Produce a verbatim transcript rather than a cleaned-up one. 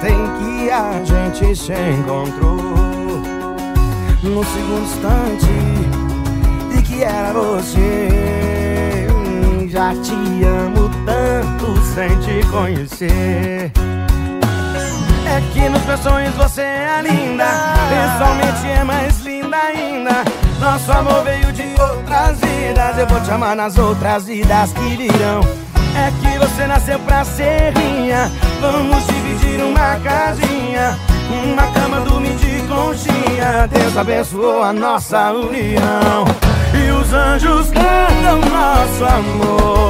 ontem que a gente se encontrou, no segundo instante de que era você. Já te amo tanto sem te conhecer. É que nos meus sonhos você é linda, pessoalmente é mais linda ainda. Nosso amor veio de outras vidas, eu vou te amar nas outras vidas que virão. É que você nasceu pra ser minha, vamos dividir uma casinha, uma cama, dormir de conchinha. Deus abençoou a nossa união e os anjos cantam nosso amor.